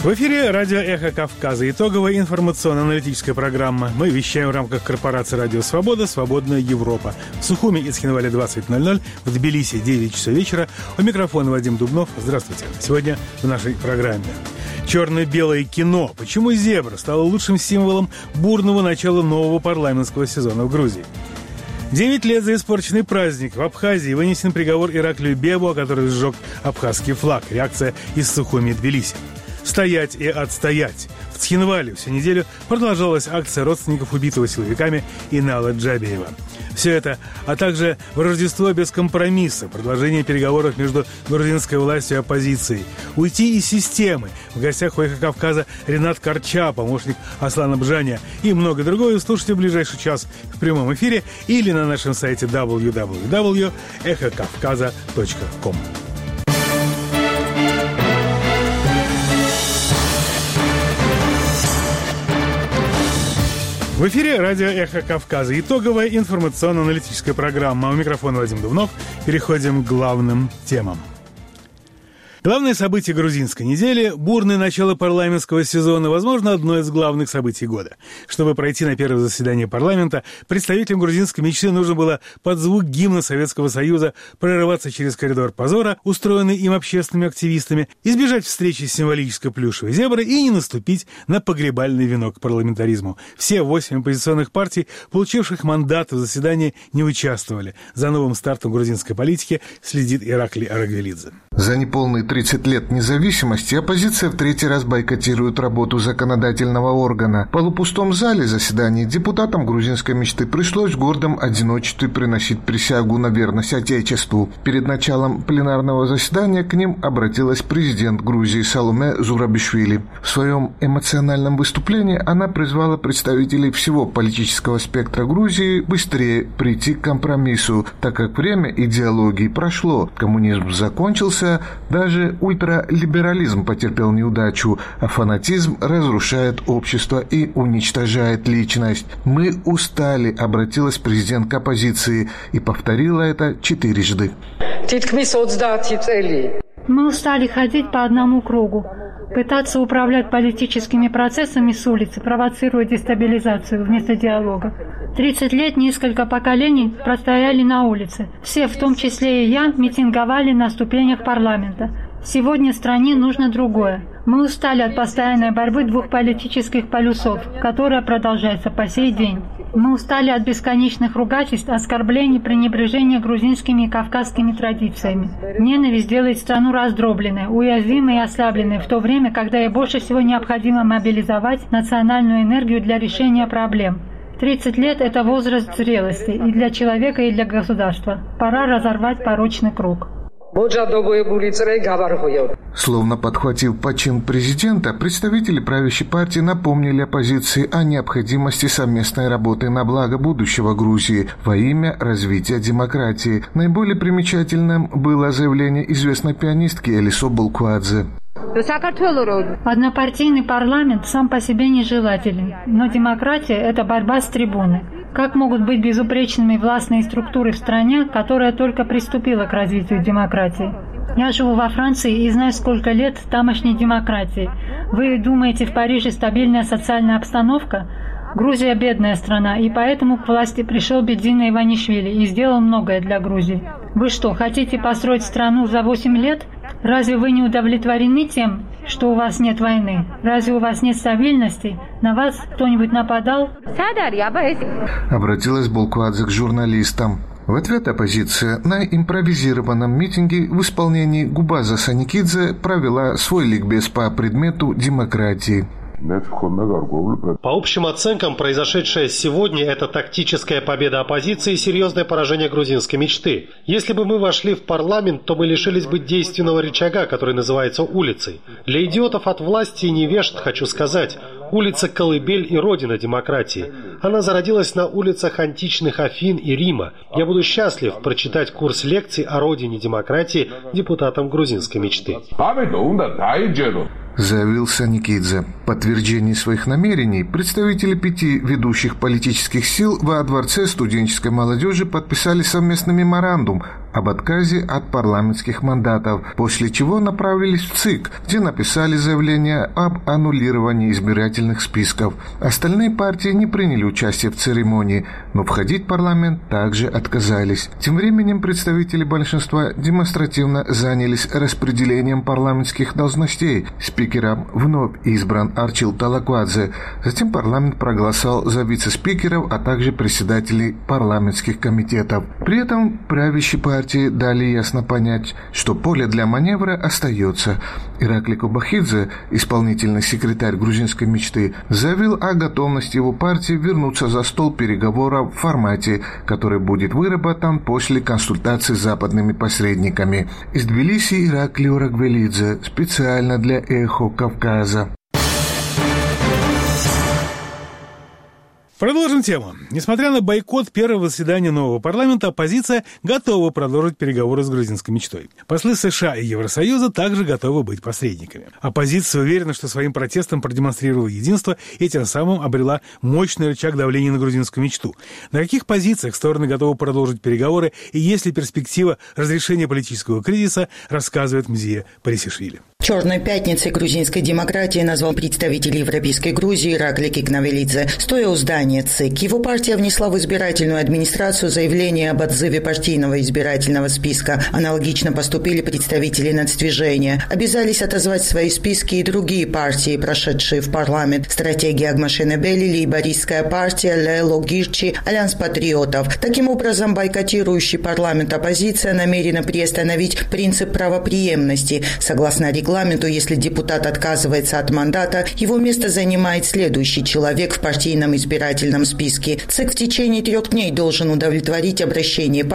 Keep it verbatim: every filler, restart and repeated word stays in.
В эфире радио «Эхо Кавказа». Итоговая информационно-аналитическая программа. Мы вещаем в рамках корпорации «Радио Свобода. Свободная Европа». В Сухуми и Цхинвале двадцать ноль ноль, в Тбилиси девять часов вечера. У микрофона Вадим Дубнов. Здравствуйте. Сегодня в нашей программе. Черно-белое кино. Почему зебра стала лучшим символом бурного начала нового парламентского сезона в Грузии? Девять лет за испорченный праздник. В Абхазии вынесен приговор Ираклию Бебу, который сжег абхазский флаг. Реакция из Сухуми и Тбилиси. «Стоять и отстоять». В Цхинвале всю неделю продолжалась акция родственников убитого силовиками Инала Джабиева. Все это, а также в Рождество без компромисса, продолжение переговоров между грузинской властью и оппозицией, уйти из системы. В гостях у «Эхо Кавказа» Ренат Карча, помощник Аслана Бжаня, и многое другое слушайте в ближайший час в прямом эфире или на нашем сайте дабл ю дабл ю дабл ю точка эхо кавказа точка ком. В эфире радио «Эхо Кавказа». Итоговая информационно-аналитическая программа. У микрофона Вадим Дубнов. Переходим к главным темам. Главное событие грузинской недели – бурное начало парламентского сезона, возможно, одно из главных событий года. Чтобы пройти на первое заседание парламента, представителям грузинской мечты нужно было под звук гимна Советского Союза прорываться через коридор позора, устроенный им общественными активистами, избежать встречи с символической плюшевой зеброй и не наступить на погребальный венок парламентаризму. Все восемь оппозиционных партий, получивших мандаты в заседании, не участвовали. За новым стартом грузинской политики следит Ираклий Арагвелидзе. За неполные тридцать лет независимости оппозиция в третий раз бойкотирует работу законодательного органа. В полупустом зале заседаний депутатам грузинской мечты пришлось в гордом одиночестве приносить присягу на верность Отечеству. Перед началом пленарного заседания к ним обратилась президент Грузии Саломе Зурабишвили. В своем эмоциональном выступлении она призвала представителей всего политического спектра Грузии быстрее прийти к компромиссу, так как время идеологии прошло, коммунизм закончился, даже ультралиберализм потерпел неудачу, а фанатизм разрушает общество и уничтожает личность. «Мы устали», — обратилась президент к оппозиции и повторила это четырежды. Мы устали ходить по одному кругу, пытаться управлять политическими процессами с улицы, провоцируя дестабилизацию вместо диалога. тридцать лет несколько поколений простояли на улице. Все, в том числе и я, митинговали на ступенях парламента. Сегодня стране нужно другое. Мы устали от постоянной борьбы двух политических полюсов, которая продолжается по сей день. Мы устали от бесконечных ругательств, оскорблений, пренебрежения грузинскими и кавказскими традициями. Ненависть делает страну раздробленной, уязвимой и ослабленной, в то время, когда ей больше всего необходимо мобилизовать национальную энергию для решения проблем. тридцать лет – это возраст зрелости и для человека, и для государства. Пора разорвать порочный круг. Словно подхватив почин президента, представители правящей партии напомнили оппозиции о необходимости совместной работы на благо будущего Грузии во имя развития демократии. Наиболее примечательным было заявление известной пианистки Элисо Булкуадзе. Однопартийный парламент сам по себе нежелателен, но демократия – это борьба с трибуны. Как могут быть безупречными властные структуры в стране, которая только приступила к развитию демократии? Я живу во Франции и знаю, сколько лет тамошней демократии. Вы думаете, в Париже стабильная социальная обстановка? Грузия бедная страна, и поэтому к власти пришел Бедзина Иванишвили и сделал многое для Грузии. Вы что, хотите построить страну за восемь лет? Разве вы не удовлетворены тем, что у вас нет войны? Разве у вас нет стабильности? На вас кто-нибудь нападал? Обратилась Булкуадзе к журналистам. В ответ оппозиция на импровизированном митинге в исполнении Губаза Саникидзе провела свой ликбез по предмету демократии. По общим оценкам, произошедшее сегодня – это тактическая победа оппозиции и серьезное поражение грузинской мечты. Если бы мы вошли в парламент, то мы лишились бы действенного рычага, который называется улицей. Для идиотов от власти и невежд хочу сказать, улица – колыбель и родина демократии. Она зародилась на улицах античных Афин и Рима. Я буду счастлив прочитать курс лекций о родине демократии депутатам грузинской мечты. Заявил Саникидзе. В подтверждении своих намерений представители пяти ведущих политических сил во Дворце студенческой молодежи подписали совместный меморандум об отказе от парламентских мандатов, после чего направились в ЦИК, где написали заявление об аннулировании избирательных списков. Остальные партии не приняли участие в церемонии, но входить в парламент также отказались. Тем временем представители большинства демонстративно занялись распределением парламентских должностей. Спикером вновь избран Арчил Талаквадзе. Затем парламент проголосовал за вице-спикеров, а также председателей парламентских комитетов. При этом правящей партии дали ясно понять, что поле для маневра остается. Иракли Кобахидзе, исполнительный секретарь грузинской мечты, заявил о готовности его партии вернуться за стол переговоров в формате, который будет выработан после консультаций с западными посредниками. Из Тбилиси Иракли Урагвелидзе, специально для «Эхо Кавказа». Продолжим тему. Несмотря на бойкот первого заседания нового парламента, оппозиция готова продолжить переговоры с грузинской мечтой. Послы США и Евросоюза также готовы быть посредниками. Оппозиция уверена, что своим протестом продемонстрировала единство и тем самым обрела мощный рычаг давления на грузинскую мечту. На каких позициях стороны готовы продолжить переговоры и есть ли перспектива разрешения политического кризиса, рассказывает Мзия Парисишвили. «Черной пятницей грузинской демократии» назвал представитель Европейской Грузии Иракли Кикнавелидзе. Стоя у здания ЦИК, его партия внесла в избирательную администрацию заявление об отзыве партийного избирательного списка. Аналогично поступили представители нацдвижения. Обязались отозвать свои списки и другие партии, прошедшие в парламент. Стратегия Агмашенебели, Лейбористская партия, Лело Гирчи, Альянс патриотов. Таким образом, бойкотирующий парламент оппозиция намерена приостановить принцип правопреемности. Согласно регламенту, если депутат отказывается от мандата, его место занимает следующий человек в партийном избирательном списке. ЦИК в течение трех дней должен удовлетворить обращение